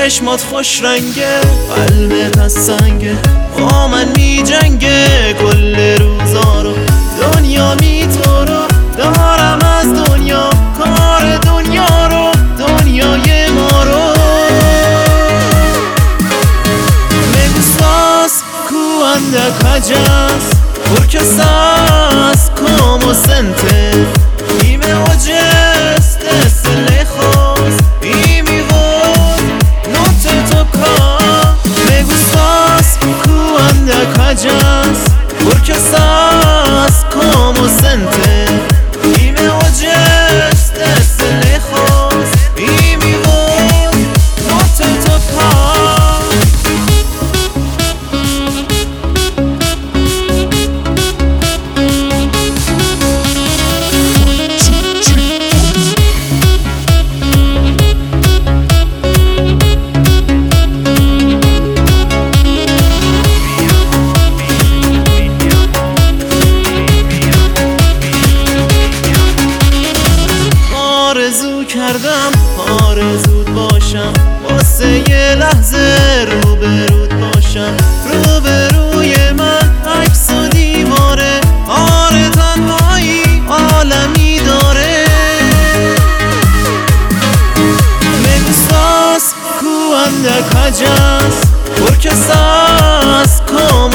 چشمات خوش رنگه، قلبت از سنگه، با من می جنگه کل روزا رو. دنیا می تو رو دارم از دنیا، کار دنیا رو، دنیای ما رو. Me gustas cuando callas, porque estás como ausente y me oyes desde lejos y mi voz no te toca. Me gustas cuando callas, porque estás como ausente y me oyes desde lejos y mi voz no te toca. آرزو کردم آرزوت باشم، واسه یه لحظه روبرود باشم. روبروی من عکس و دیواره، آره تنهایی عالمی داره. Me gustas cuando callas, porque estás con